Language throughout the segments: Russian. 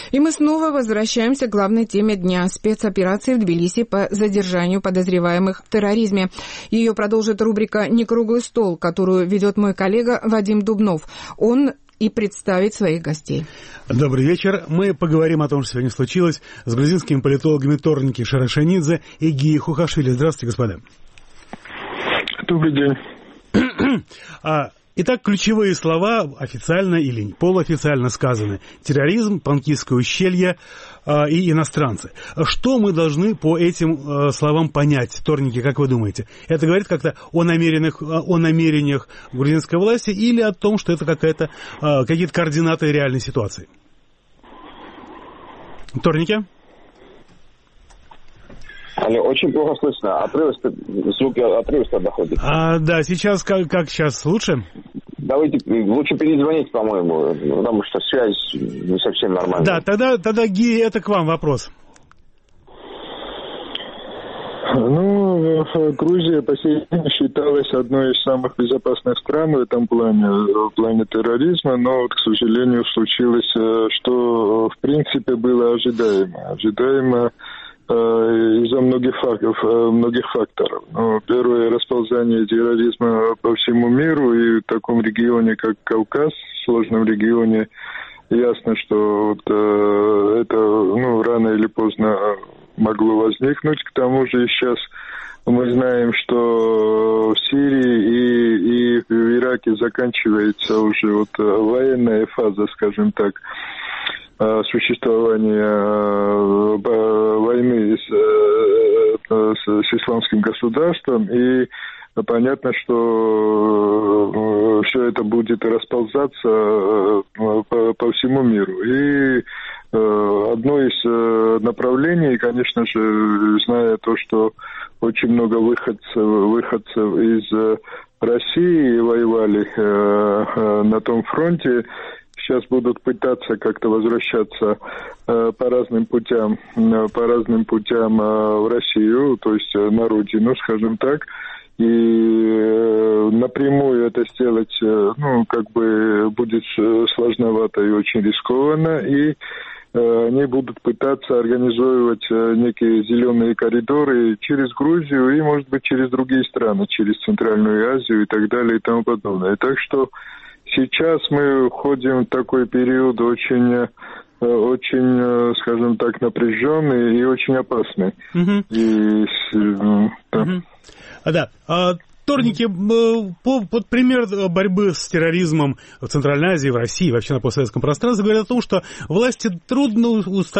И мы снова возвращаемся к главной теме дня – спецоперации в Тбилиси по задержанию подозреваемых в терроризме. Ее продолжит рубрика «Не круглый стол», которую ведет мой коллега Вадим Дубнов. Он и представит своих гостей. Добрый вечер. Мы поговорим о том, что сегодня случилось, с грузинскими политологами Торники Шарашанидзе и Гией Хухашвили. Здравствуйте, господа. Добрый день. Итак, ключевые слова официально или полуофициально сказаны. Терроризм, Панкистское ущелье и иностранцы. Что мы должны по этим словам понять, Торники, как вы думаете? Это говорит как-то о намерениях грузинской власти или о том, что это какие-то координаты реальной ситуации? Торники? Алло, очень плохо слышно. Звуки отрывисто доходят. Да, сейчас как сейчас лучше? Давайте лучше перезвонить, по-моему, потому что связь не совсем нормальная. Да, тогда Гия, это к вам вопрос. Грузия по сей день считалась одной из самых безопасных стран в этом плане терроризма, но, к сожалению, случилось, что в принципе было ожидаемо из-за многих факторов. Первое — расползание терроризма по всему миру, и в таком регионе, как Кавказ, в сложном регионе, ясно, что это рано или поздно могло возникнуть. К тому же сейчас мы знаем, что в Сирии и в Ираке заканчивается уже военная фаза, скажем так, существования войны с исламским государством, и понятно, что все это будет расползаться по всему миру. И одно из направлений, конечно же, зная то, что очень много выходцев из России воевали на том фронте, сейчас будут пытаться как-то возвращаться по разным путям в Россию, то есть на родину, скажем так, и напрямую это сделать, будет сложновато и очень рискованно, и они будут пытаться организовывать некие зеленые коридоры через Грузию и, может быть, через другие страны, через Центральную Азию и так далее и тому подобное. Так что сейчас мы входим в такой период очень, скажем так, напряженный и очень опасный. Торники, под пример борьбы с терроризмом в Центральной Азии, в России, вообще на постсоветском пространстве, говорят о том, что властям трудно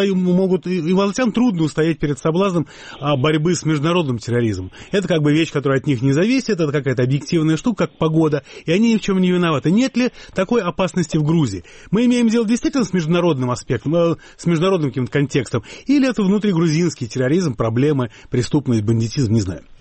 устоять перед соблазном борьбы с международным терроризмом. Это как бы вещь, которая от них не зависит, это какая-то объективная штука, как погода, и они ни в чем не виноваты. Нет ли такой опасности в Грузии? Мы имеем дело действительно с международным аспектом, с международным каким-то контекстом, или это внутригрузинский терроризм, проблемы, преступность, бандитизм, не знаю.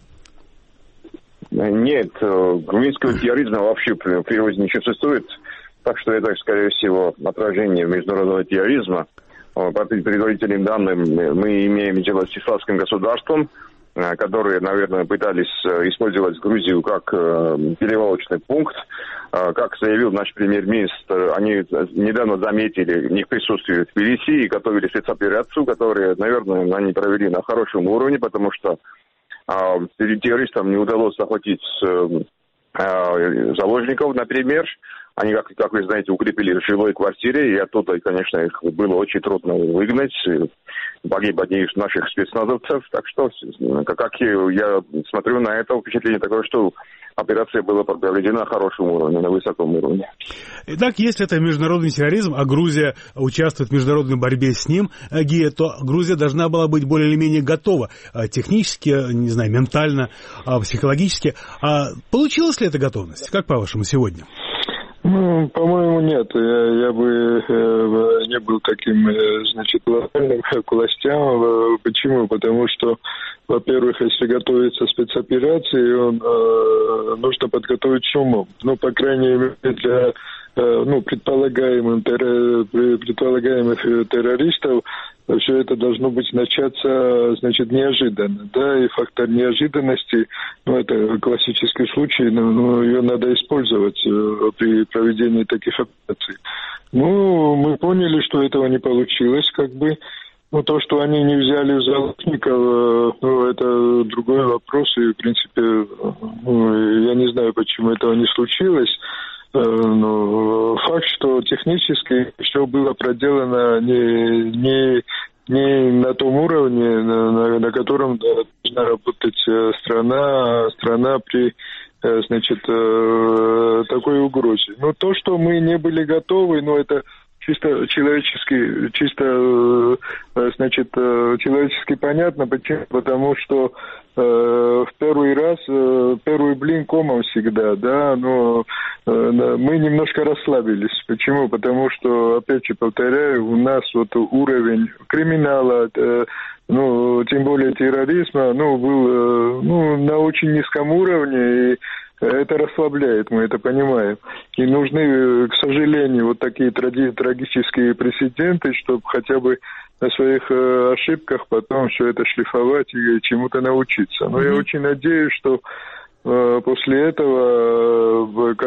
Нет, грузинского терроризма вообще в природе не существует, так что это, скорее всего, отражение международного терроризма. По предварительным данным, мы имеем дело с исламским государством, которые, наверное, пытались использовать Грузию как перевалочный пункт. Как заявил наш премьер-министр, они недавно заметили их присутствие в Тбилиси и готовили спецоперацию, которую, наверное, они провели на хорошем уровне, потому что террористам не удалось захватить заложников, например. Они, как вы знаете, укрепили в жилой квартире, и оттуда, конечно, их было очень трудно выгнать. Погиб одни из наших спецназовцев. Так что, как я смотрю на это, впечатление такое, что операция была проведена на хорошем уровне, на высоком уровне. Итак, если это международный терроризм, а Грузия участвует в международной борьбе с ним, Гия, то Грузия должна была быть более или менее готова технически, не знаю, ментально, психологически. Получилась ли эта готовность? Как по-вашему сегодня? По-моему, нет. Я бы не был таким, лояльным к властям. Почему? Потому что, во-первых, если готовится спецоперации, нужно подготовить с умом. По крайней мере, для предполагаемых террористов все это должно быть начаться, значит, неожиданно, да, и фактор неожиданности, это классический случай, но ее надо использовать при проведении таких операций. Мы поняли, что этого не получилось, то, что они не взяли в заложников, это другой вопрос, и, в принципе, я не знаю, почему этого не случилось. Но факт, что технически все было проделано не на том уровне, на котором должна работать страна при, значит, такой угрозе. То, что мы не были готовы, это чисто человечески понятно. Почему? Потому что в первый блин комом всегда, да, но мы немножко расслабились. Почему? Потому что, опять же повторяю, у нас уровень криминала, тем более терроризма, был на очень низком уровне, и это расслабляет, мы это понимаем. И нужны, к сожалению, такие трагические прецеденты, чтобы хотя бы на своих ошибках потом все это шлифовать и чему-то научиться. Но я очень надеюсь, что после этого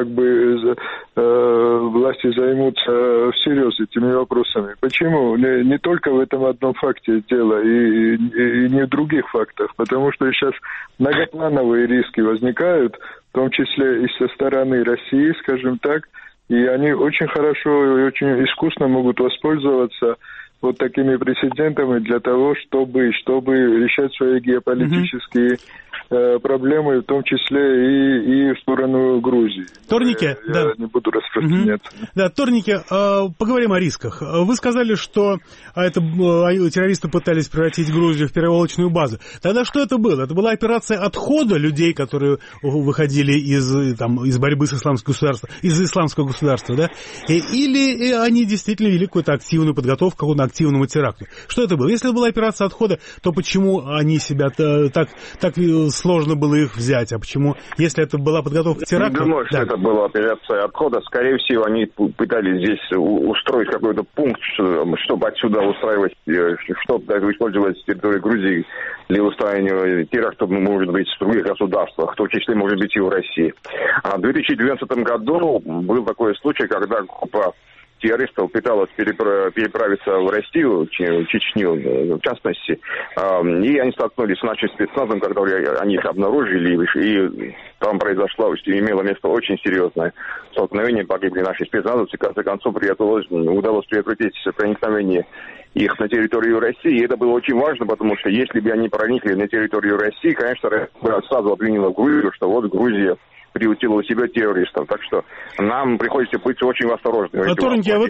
власти займутся всерьез этими вопросами. Почему? Не только в этом одном факте дело, и не в других фактах, потому что сейчас многоплановые риски возникают, в том числе и со стороны России, скажем так, и они очень хорошо и очень искусно могут воспользоваться такими прецедентами для того, чтобы решать свои геополитические проблемы, в том числе и в сторону Грузии. Торнике, я не буду распространяться. Да, Торнике, поговорим о рисках. Вы сказали, что террористы пытались превратить Грузию в перевалочную базу. Тогда что это было? Это была операция отхода людей, которые выходили из борьбы с исламского государства, да? Или они действительно вели какую-то активную подготовку к какому-то активному теракту? Что это было? Если это была операция отхода, то почему они себя так сложно было их взять? А почему, если это была подготовка к теракту... Не думаю, что это была операция отхода. Скорее всего, они пытались здесь устроить какой-то пункт, чтобы отсюда устраивать, чтобы использовать территорию Грузии для устраивания терактов, может быть, в других государствах, в том числе, может быть, и в России. А в 2012 году был такой случай, когда группа террористов пыталась переправиться в Россию, Чечню, в частности, и они столкнулись с нашим спецназом, когда они их обнаружили, и там имело место очень серьезное столкновение, погибли наши спецназовцы, в конце концов удалось предотвратить проникновение их на территорию России, и это было очень важно, потому что если бы они проникли на территорию России, конечно, сразу обвинила Грузию, что Грузия приютила у себя террористов. Так что нам приходится быть очень осторожными. Торники, в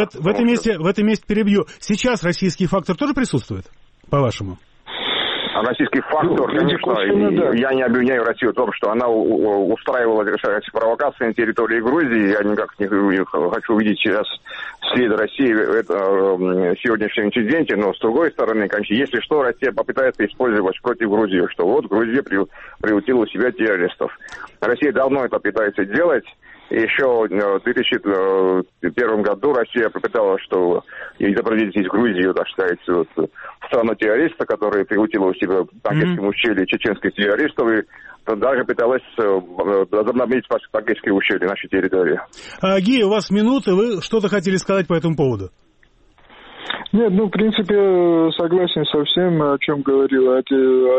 этом месте перебью. Сейчас российский фактор тоже присутствует, по-вашему? Российский фактор, конечно, я не обвиняю Россию в том, что она устраивала провокации на территории Грузии. Я никак не хочу увидеть сейчас след России в сегодняшнем инциденте, но с другой стороны, конечно, если что, Россия попытается использовать против Грузии, что Грузия приютила у себя террористов. Россия давно это пытается делать. Еще в 2001 году Россия попыталась, что изобразить из Грузии, так сказать, страну террориста, которая приютила у себя в Тагильском ущелье чеченских террористов, и даже пыталась возобновить Тагильское ущелье, нашей территории. Гея, у вас минута, вы что-то хотели сказать по этому поводу? Нет, в принципе, согласен со всем, о чем говорил, о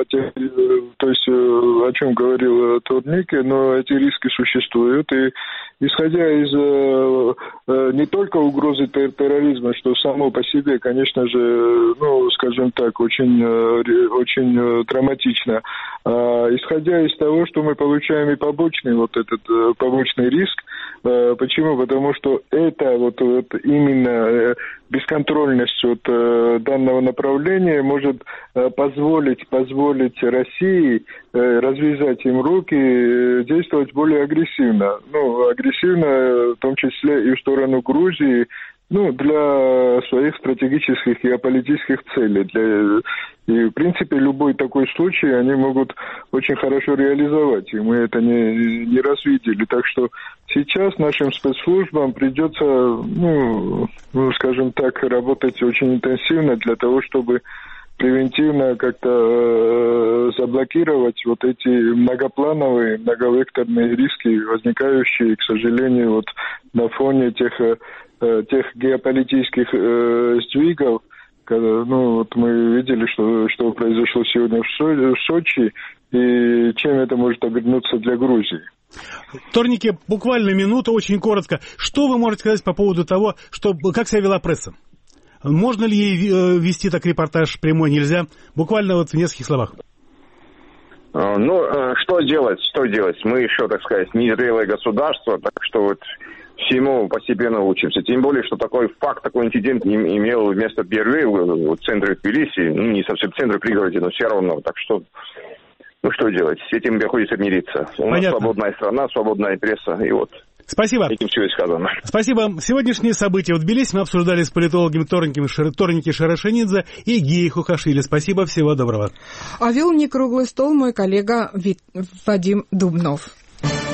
чем говорил Торнике, но эти риски существуют, и исходя из не только угрозы терроризма, что само по себе, конечно же, скажем так, очень травматично, исходя из того, что мы получаем и побочный побочный риск. Почему? Потому что это именно бесконтрольность данного направления может позволить России развязать им руки, действовать более агрессивно. Агрессивно в том числе и в сторону Грузии, для своих стратегических геополитических целей. И, в принципе, любой такой случай они могут очень хорошо реализовать. И мы это не раз видели. Так что сейчас нашим спецслужбам придется, скажем так, работать очень интенсивно для того, чтобы превентивно как-то заблокировать вот эти многоплановые, многовекторные риски, возникающие, к сожалению, на фоне тех геополитических сдвигов. Мы видели, что произошло сегодня в Сочи, и чем это может обернуться для Грузии. Торники, буквально минуту, очень коротко. Что вы можете сказать по поводу того, как себя вела пресса? Можно ли ей вести так репортаж прямой, нельзя? Буквально в нескольких словах. Что делать? Мы еще, так сказать, незрелое государство, так что всему постепенно учимся. Тем более, что такой инцидент имел место впервые в центре Тбилиси, не совсем в центре пригорода, но все равно. Так что, что делать? С этим приходится мириться. У нас свободная страна, свободная пресса, и Спасибо. Этим все и сказано. Спасибо. Сегодняшние события в Тбилиси мы обсуждали с политологами Торники Шарашенидзе и Гией Хухашвили. Спасибо, всего доброго. А вел не круглый стол мой коллега Вадим Дубнов.